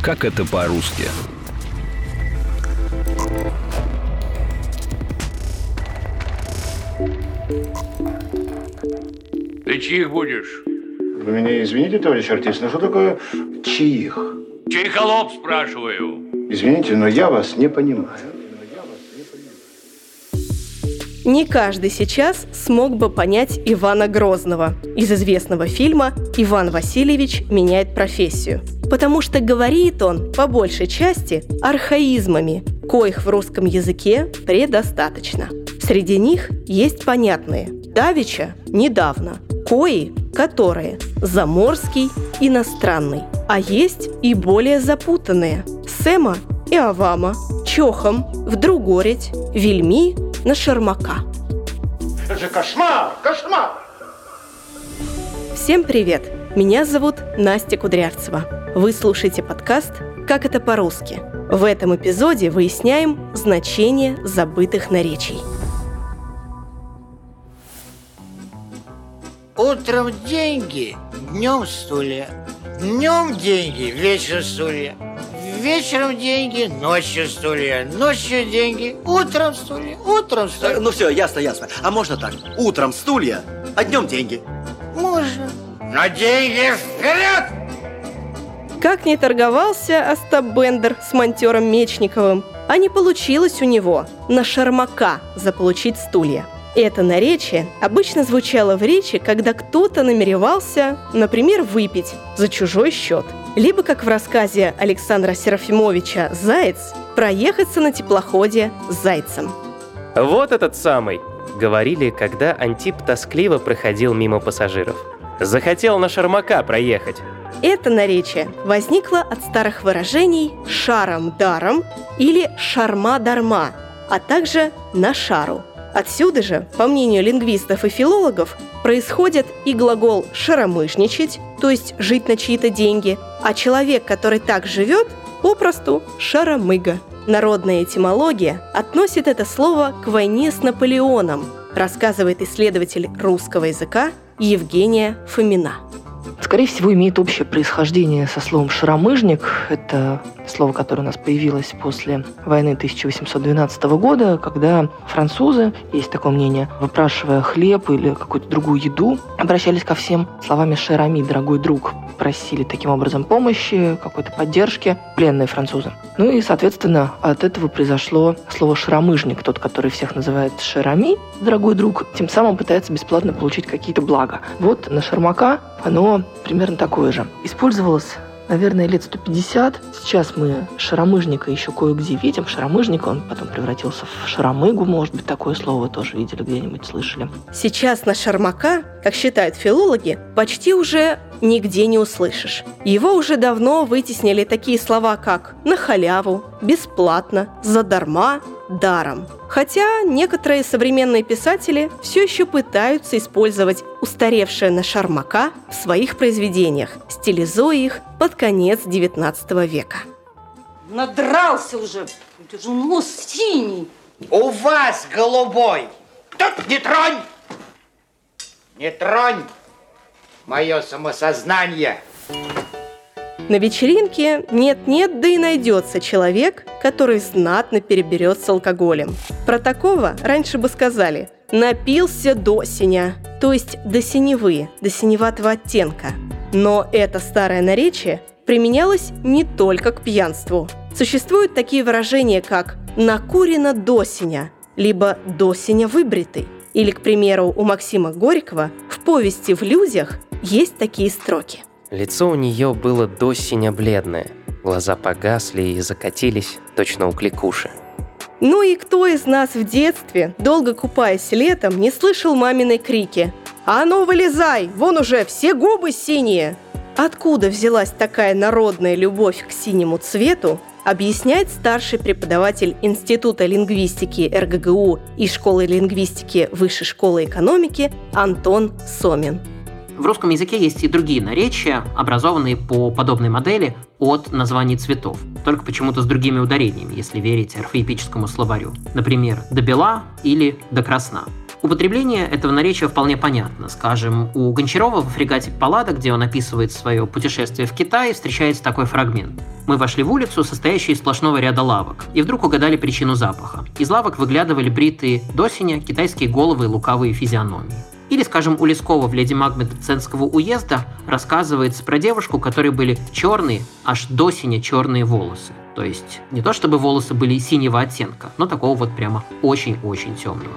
Как это по-русски? Ты чьих будешь? Вы меня извините, товарищ артист, но что такое чьих? Чей холоп, спрашиваю? Извините, но я вас не понимаю. Не каждый сейчас смог бы понять Ивана Грозного из известного фильма «Иван Васильевич меняет профессию». Потому что говорит он, по большей части, архаизмами, коих в русском языке предостаточно. Среди них есть понятные «давеча», «недавно», «кои», «которые», «заморский», «иностранный». А есть и более запутанные «сэма» и «авама», «чохом», «вдругореть», «вельми», «на шармака». Это же кошмар! Кошмар! Всем привет! Меня зовут Настя Кудрявцева. Вы слушаете подкаст «Как это по-русски». В этом эпизоде выясняем значение забытых наречий. Утром деньги, днем стулья. Днем деньги, вечером стулья. Вечером деньги, ночью стулья. Ночью деньги, утром стулья. Утром стулья. Ну все, ясно. А можно так? Утром стулья, а днем деньги. Можно. Но деньги вперед! Как ни торговался Остап Бендер с монтером Мечниковым, а не получилось у него на шармака заполучить стулья. Это наречие обычно звучало в речи, когда кто-то намеревался, например, выпить за чужой счет. Либо, как в рассказе Александра Серафимовича «Заяц», проехаться на теплоходе с зайцем. «Вот этот самый», — говорили, когда Антип тоскливо проходил мимо пассажиров. «Захотел на шармака проехать». Это наречие возникло от старых выражений «шаром-даром» или «шарма-дарма», а также «на шару». Отсюда же, по мнению лингвистов и филологов, происходит и глагол «шаромыжничать», то есть жить на чьи-то деньги, а человек, который так живет, попросту шаромыга. Народная этимология относит это слово к войне с Наполеоном, рассказывает исследователь русского языка Евгения Фомина. Скорее всего, имеет общее происхождение со словом «шаромыжник». Это слово, которое у нас появилось после войны 1812 года, когда французы, есть такое мнение, выпрашивая хлеб или какую-то другую еду, обращались ко всем словами «шерами», «дорогой друг». Просили таким образом помощи, какой-то поддержки пленные французы. Ну и, соответственно, от этого произошло слово «шаромыжник», тот, который всех называет «шерами», «дорогой друг», тем самым пытается бесплатно получить какие-то блага. Вот на шармака оно примерно такое же. Использовалось, наверное, лет 150. Сейчас мы шаромыжника еще кое-где видим. Шаромыжник, он потом превратился в шаромыгу, может быть, такое слово вы тоже видели где-нибудь, слышали. Сейчас на шармака, как считают филологи, почти уже нигде не услышишь. Его уже давно вытеснили такие слова, как «на халяву», «бесплатно», «задарма», «даром». Хотя некоторые современные писатели все еще пытаются использовать устаревшее на шармака в своих произведениях, стилизуя их под конец XIX века. Надрался уже, это же нос синий. У вас голубой. Тут не тронь! Не тронь мое самосознание. На вечеринке нет-нет, да и найдется человек, который знатно переберет с алкоголем. Про такого раньше бы сказали «напился до синя», то есть до синевы, до синеватого оттенка. Но это старое наречие применялось не только к пьянству. Существуют такие выражения, как «накурено до синя», либо «до синя выбритый». Или, к примеру, у Максима Горького в повести «В людях» есть такие строки. Лицо у нее было до синя бледное, глаза погасли и закатились, точно у кликуши. Ну и кто из нас в детстве, долго купаясь летом, не слышал маминой крики «А ну вылезай, вон уже все губы синие!» Откуда взялась такая народная любовь к синему цвету, объясняет старший преподаватель Института лингвистики РГГУ и Школы лингвистики Высшей школы экономики Антон Сомин. В русском языке есть и другие наречия, образованные по подобной модели от названий цветов, только почему-то с другими ударениями, если верить орфоэпическому словарю. Например, «до бела» или «до красна». Употребление этого наречия вполне понятно. Скажем, у Гончарова во фрегате «Паллада», где он описывает свое путешествие в Китай, встречается такой фрагмент. «Мы вошли в улицу, состоящую из сплошного ряда лавок, и вдруг угадали причину запаха. Из лавок выглядывали бритые досеня, китайские головы и лукавые физиономии». Или, скажем, у Лескова в «Леди Макбет Ценского уезда» рассказывается про девушку, у которой были черные, аж до синя черные волосы. То есть не то чтобы волосы были синего оттенка, но такого вот прямо очень-очень темного.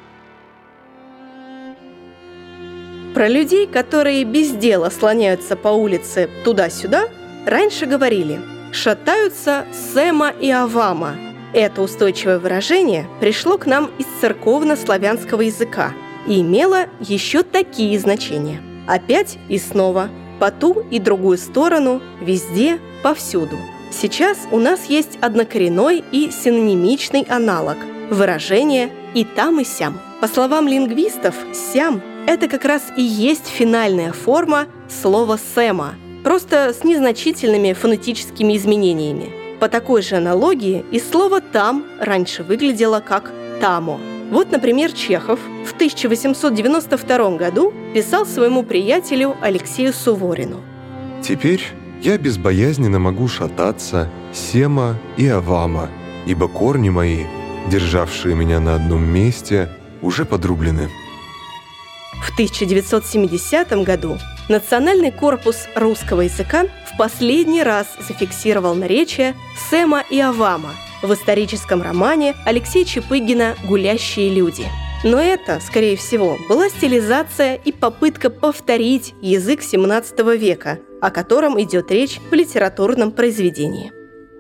Про людей, которые без дела слоняются по улице туда-сюда, раньше говорили «шатаются Сэма и Авама». Это устойчивое выражение пришло к нам из церковно-славянского языка и имело еще такие значения. Опять и снова, по ту и другую сторону, везде, повсюду. Сейчас у нас есть однокоренной и синонимичный аналог – выражение «и там, и сям». По словам лингвистов, «сям» – это как раз и есть финальная форма слова «сэма», просто с незначительными фонетическими изменениями. По такой же аналогии и слово «там» раньше выглядело как «тамо». Вот, например, Чехов в 1892 году писал своему приятелю Алексею Суворину. «Теперь я безбоязненно могу шататься Сема и Авама, ибо корни мои, державшие меня на одном месте, уже подрублены». В 1970 году Национальный корпус русского языка в последний раз зафиксировал наречие Сэма и Авама в историческом романе Алексея Чапыгина «Гулящие люди». Но это, скорее всего, была стилизация и попытка повторить язык XVII века, о котором идет речь в литературном произведении.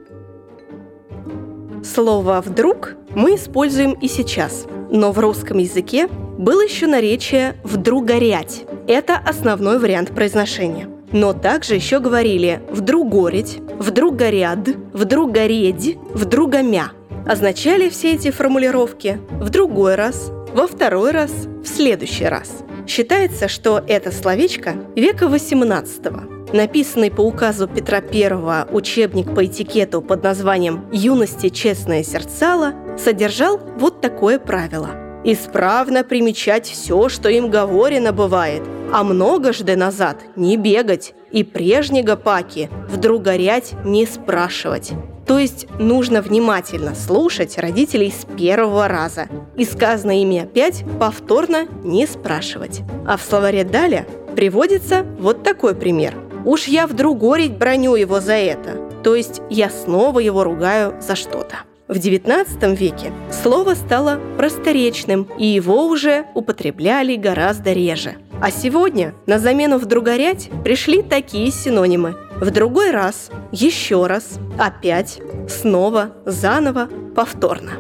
Слово «вдруг» мы используем и сейчас, но в русском языке было еще наречие «вдругорять». Это основной вариант произношения. Но также еще говорили «вдругорить», «вдругоряд», «вдругоредь», «вдругомя». Означали все эти формулировки «в другой раз», «во второй раз», «в следующий раз». Считается, что это словечко века XVIII. Написанный по указу Петра I учебник по этикету под названием «Юности честное сердцало» содержал вот такое правило. «Исправно примечать все, что им говорено бывает, а многожды назад не бегать, и прежнего паки вдругорять не спрашивать». То есть нужно внимательно слушать родителей с первого раза и сказанное ими опять повторно не спрашивать. А в словаре Даля приводится вот такой пример. «Уж я вдругорить броню его за это», то есть я снова его ругаю за что-то. В XIX веке слово стало просторечным, и его уже употребляли гораздо реже. А сегодня на замену «вдругорять» пришли такие синонимы: в другой раз, еще раз, опять, снова, заново, повторно.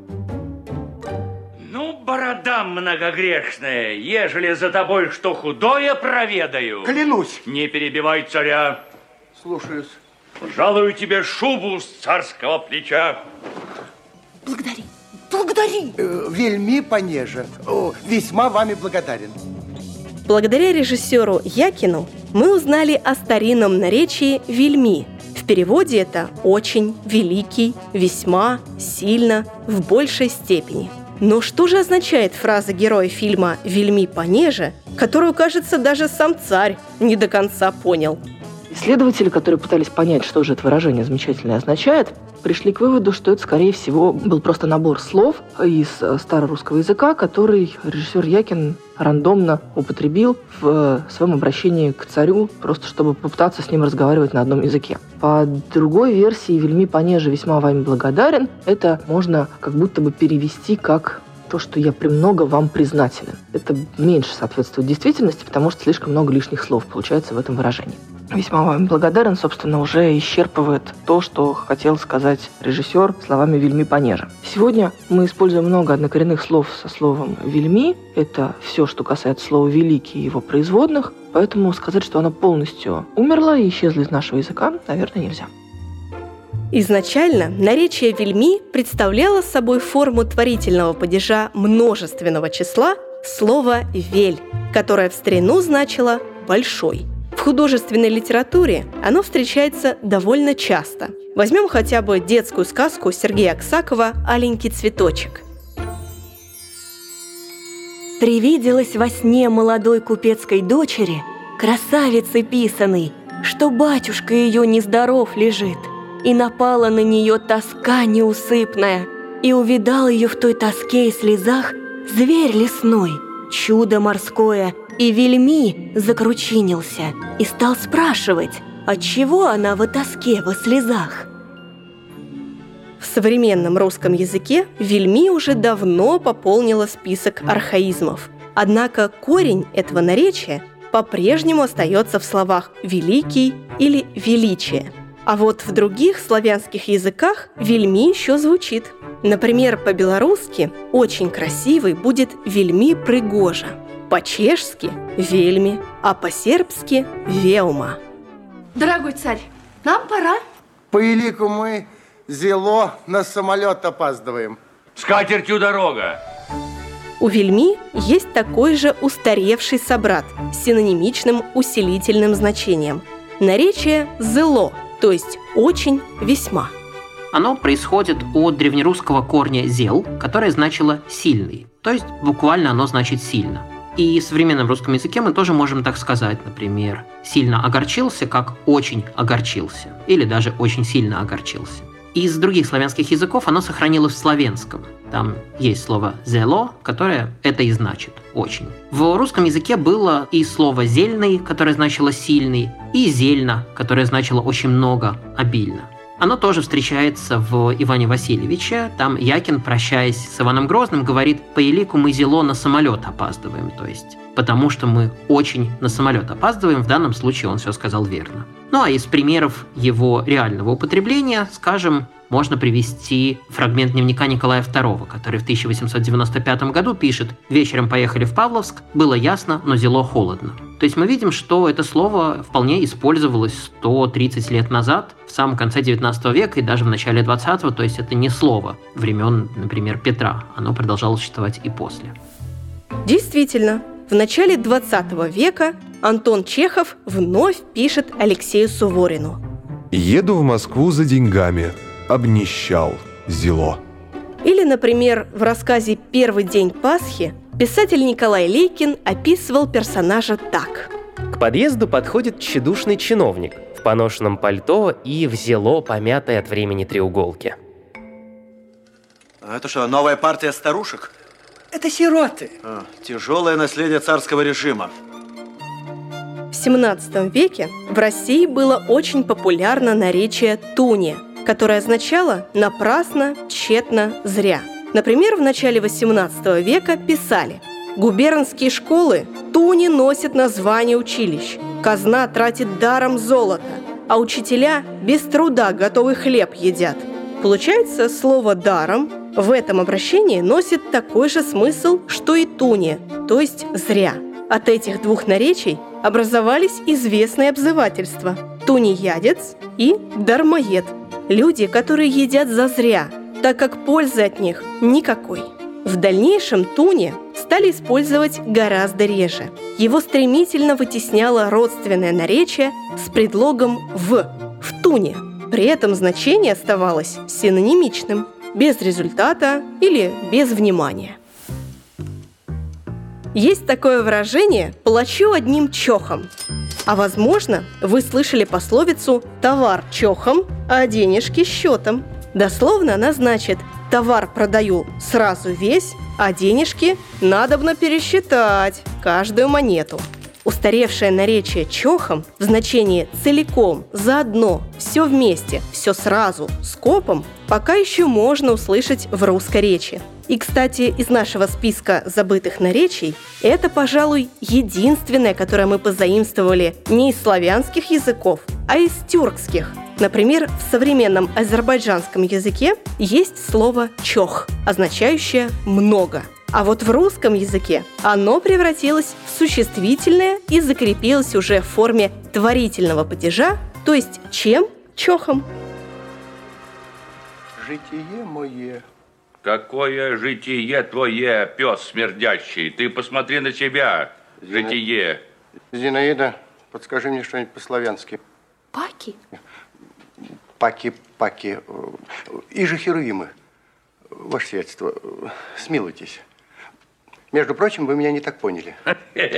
Ну, борода многогрешная, ежели за тобой что худое проведаю. Клянусь. Не перебивай царя. Слушаюсь. Жалую тебе шубу с царского плеча. Благодари, благодари. Вельми понеже. Весьма вами благодарен. Благодаря режиссеру Якину мы узнали о старинном наречии «вельми». В переводе это «очень», «великий», «весьма», «сильно», «в большей степени». Но что же означает фраза героя фильма «Вельми понеже», которую, кажется, даже сам царь не до конца понял? Исследователи, которые пытались понять, что же это выражение замечательное означает, пришли к выводу, что это, скорее всего, был просто набор слов из старорусского языка, который режиссер Якин рандомно употребил в своем обращении к царю, просто чтобы попытаться с ним разговаривать на одном языке. По другой версии «вельми понеже весьма вами благодарен» это можно как будто бы перевести как то, что я премного вам признателен. Это меньше соответствует действительности, потому что слишком много лишних слов получается в этом выражении. «Весьма вам благодарен», собственно, уже исчерпывает то, что хотел сказать режиссер словами «вельми понеже». Сегодня мы используем много однокоренных слов со словом «вельми». Это все, что касается слова «великий» и его производных. Поэтому сказать, что оно полностью умерло и исчезло из нашего языка, наверное, нельзя. Изначально наречие «вельми» представляло собой форму творительного падежа множественного числа слова «вель», которое в старину значило «большой». В художественной литературе оно встречается довольно часто. Возьмем хотя бы детскую сказку Сергея Аксакова «Аленький цветочек». Привиделась во сне молодой купецкой дочери красавицы писаной, что батюшка ее нездоров лежит, и напала на нее тоска неусыпная, и увидал ее в той тоске и слезах зверь лесной, чудо морское, и вельми закручинился, и стал спрашивать, отчего она во тоске, во слезах. В современном русском языке вельми уже давно пополнила список архаизмов. Однако корень этого наречия по-прежнему остается в словах «великий» или «величие». А вот в других славянских языках вельми еще звучит. Например, по-белорусски очень красивый будет «вельми пригожа», по-чешски – «вельми», а по-сербски – «веума». Дорогой царь, нам пора. По элику мы зело на самолет опаздываем. С катертью дорога. У вельми есть такой же устаревший собрат с синонимичным усилительным значением. Наречие «зело», то есть «очень», «весьма». Оно происходит от древнерусского корня «зел», которое значило «сильный», то есть буквально оно значит «сильно». И в современном русском языке мы тоже можем так сказать, например, «сильно огорчился», как «очень огорчился», или даже «очень сильно огорчился». Из других славянских языков оно сохранилось в славянском. Там есть слово «зело», которое это и значит «очень». В русском языке было и слово «зельный», которое значило «сильный», и «зельно», которое значило «очень много», «обильно». Оно тоже встречается в Иване Васильевиче. Там Якин, прощаясь с Иваном Грозным, говорит: «По элику мы зело на самолет опаздываем», то есть потому что мы очень на самолет опаздываем. В данном случае он все сказал верно. Ну а из примеров его реального употребления, скажем, можно привести фрагмент дневника Николая II, который в 1895 году пишет: «Вечером поехали в Павловск, было ясно, но зело холодно». То есть мы видим, что это слово вполне использовалось 130 лет назад, в самом конце 19 века и даже в начале 20-го, то есть это не слово времен, например, Петра, оно продолжало существовать и после. Действительно, в начале 20 века Антон Чехов вновь пишет Алексею Суворину: «Еду в Москву за деньгами, обнищал, зело». Или, например, в рассказе «Первый день Пасхи» писатель Николай Лейкин описывал персонажа так. К подъезду подходит тщедушный чиновник в поношенном пальто и в зело помятой от времени треуголке. Это что, новая партия старушек? Это сироты. Тяжелое наследие царского режима. В 17 веке в России было очень популярно наречие «туне», которое означало «напрасно», «тщетно», «зря». Например, в начале 18 века писали: «Губернские школы туни носят название училищ, казна тратит даром золото, а учителя без труда готовый хлеб едят». Получается, слово «даром» в этом обращении носит такой же смысл, что и «туне», то есть «зря». От этих двух наречий образовались известные обзывательства «тунеядец» и «дармоед». Люди, которые едят зазря, так как пользы от них никакой. В дальнейшем «туне» стали использовать гораздо реже. Его стремительно вытесняло родственное наречие с предлогом «в» – «в туне». При этом значение оставалось синонимичным – без результата или без внимания. Есть такое выражение «плачу одним чохом». А возможно, вы слышали пословицу «товар чохом, а денежки счетом». Дословно она значит «товар продаю сразу весь, а денежки надобно пересчитать каждую монету». Устаревшее наречие «чохом» в значении «целиком», «заодно», «все вместе», «все сразу», «скопом» пока еще можно услышать в русской речи. И, кстати, из нашего списка забытых наречий это, пожалуй, единственное, которое мы позаимствовали не из славянских языков, а из тюркских. Например, в современном азербайджанском языке есть слово «чох», означающее «много». А вот в русском языке оно превратилось в существительное и закрепилось уже в форме творительного падежа, то есть чем? Чохом. Житие мое. Какое житие твое, пес смердящий? Ты посмотри на себя, житие. Зинаида, подскажи мне что-нибудь по-славянски. Паки? Паки. И же херувимы. Ваше сиятельство, смилуйтесь. Между прочим, вы меня не так поняли. Да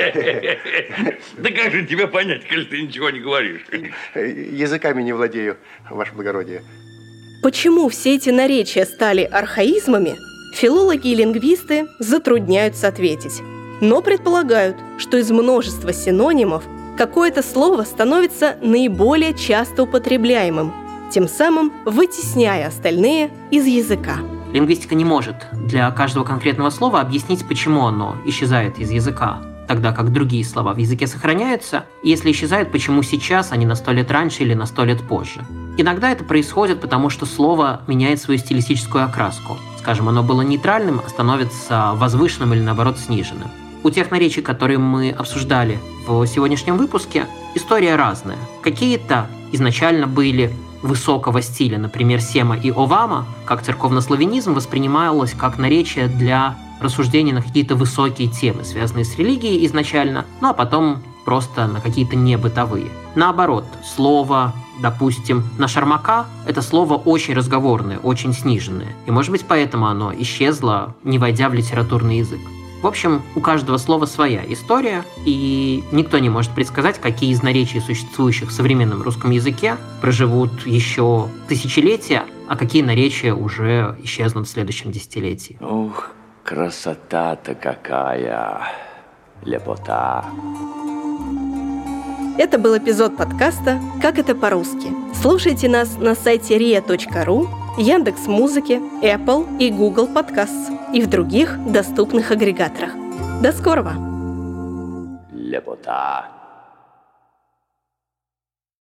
как же тебя понять, коль ты ничего не говоришь? Языками не владею, ваше благородие. Почему все эти наречия стали архаизмами, филологи и лингвисты затрудняются ответить. Но предполагают, что из множества синонимов какое-то слово становится наиболее часто употребляемым, тем самым вытесняя остальные из языка. Лингвистика не может для каждого конкретного слова объяснить, почему оно исчезает из языка, тогда как другие слова в языке сохраняются, и если исчезают, почему сейчас, а не на 100 лет раньше или на 100 лет позже. Иногда это происходит, потому что слово меняет свою стилистическую окраску. Скажем, оно было нейтральным, а становится возвышенным или, наоборот, сниженным. У тех наречий, которые мы обсуждали в сегодняшнем выпуске, история разная. Какие-то изначально были высокого стиля, например, сема и овама, как церковнославянизм, воспринималось как наречие для рассуждений на какие-то высокие темы, связанные с религией изначально, ну а потом просто на какие-то небытовые. Наоборот, слово, допустим, на шармака – это слово очень разговорное, очень сниженное, и, может быть, поэтому оно исчезло, не войдя в литературный язык. В общем, у каждого слова своя история, и никто не может предсказать, какие из наречий, существующих в современном русском языке, проживут еще тысячелетия, а какие наречия уже исчезнут в следующем десятилетии. Ух, красота-то какая, лепота. Это был эпизод подкаста «Как это по-русски». Слушайте нас на сайте ria.ru, Яндекс.Музыке, Apple и Google Podcasts и в других доступных агрегаторах. До скорого! Лепота.